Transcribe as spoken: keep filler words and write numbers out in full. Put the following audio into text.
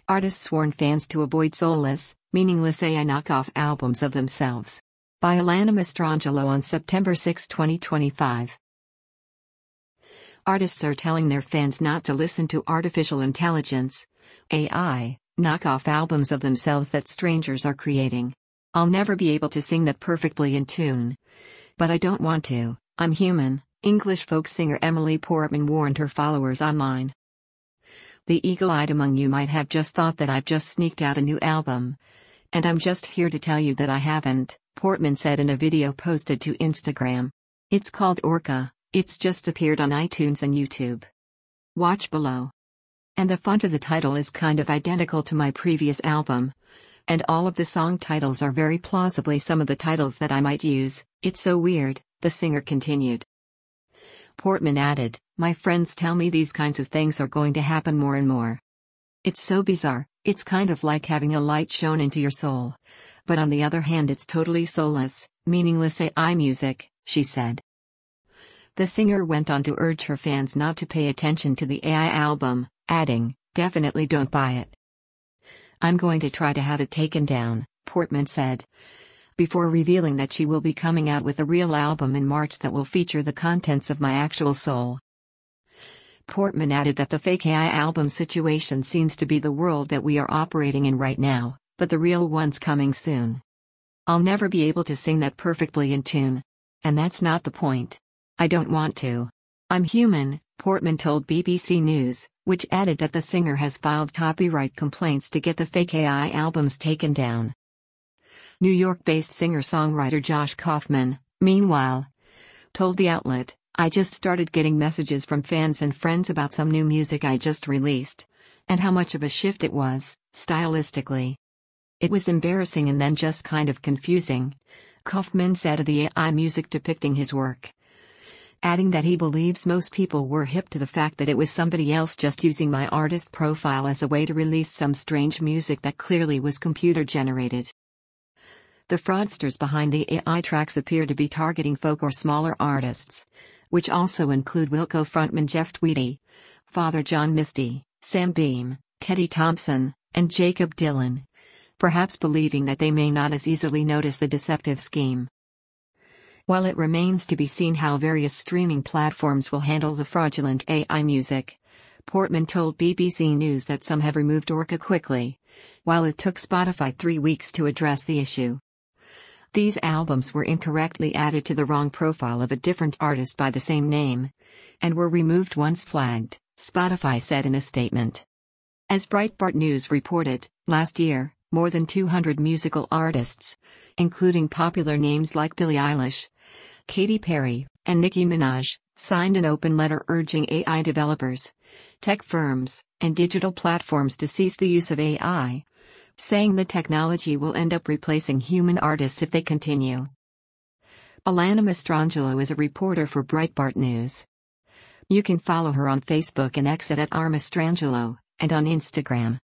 Artists warn fans to avoid soulless, meaningless A I knockoff albums of themselves. By Alana Mastrangelo on September sixth, twenty twenty-five. Artists are telling their fans not to listen to artificial intelligence, A I, knockoff albums of themselves that strangers are creating. I'll never be able to sing that perfectly in tune. But I don't want to, I'm human, English folk singer Emily Portman warned her followers online. The eagle-eyed among you might have just thought that I've just sneaked out a new album. And I'm just here to tell you that I haven't, Portman said in a video posted to Instagram. It's called Orca, it's just appeared on iTunes and YouTube. Watch below. And the font of the title is kind of identical to my previous album. And all of the song titles are very plausibly some of the titles that I might use. It's so weird, the singer continued. Portman added, my friends tell me these kinds of things are going to happen more and more. It's so bizarre, it's kind of like having a light shone into your soul. But on the other hand, it's totally soulless, meaningless A I music, she said. The singer went on to urge her fans not to pay attention to the A I album, adding, definitely don't buy it. I'm going to try to have it taken down, Portman said, before revealing that she will be coming out with a real album in March that will feature the contents of my actual soul. Portman added that the fake A I album situation seems to be the world that we are operating in right now, but the real one's coming soon. I'll never be able to sing that perfectly in tune. And that's not the point. I don't want to. I'm human, Portman told B B C News, which added that the singer has filed copyright complaints to get the fake A I albums taken down. New York-based singer-songwriter Josh Kaufman, meanwhile, told the outlet, I just started getting messages from fans and friends about some new music I just released. And how much of a shift it was, stylistically. It was embarrassing and then just kind of confusing, Kaufman said of the A I music depicting his work. Adding that he believes most people were hip to the fact that it was somebody else just using my artist profile as a way to release some strange music that clearly was computer-generated. The fraudsters behind the A I tracks appear to be targeting folk or smaller artists, which also include Wilco frontman Jeff Tweedy, Father John Misty, Sam Beam, Teddy Thompson, and Jacob Dylan, perhaps believing that they may not as easily notice the deceptive scheme. While it remains to be seen how various streaming platforms will handle the fraudulent A I music, Portman told B B C News that some have removed Orca quickly, while it took Spotify three weeks to address the issue. These albums were incorrectly added to the wrong profile of a different artist by the same name, and were removed once flagged, Spotify said in a statement. As Breitbart News reported, last year, more than two hundred musical artists, including popular names like Billie Eilish, Katy Perry, and Nicki Minaj, signed an open letter urging A I developers, tech firms, and digital platforms to cease the use of A I, saying the technology will end up replacing human artists if they continue. Alana Mastrangelo is a reporter for Breitbart News. You can follow her on Facebook and X at R Mastrangelo, and on Instagram.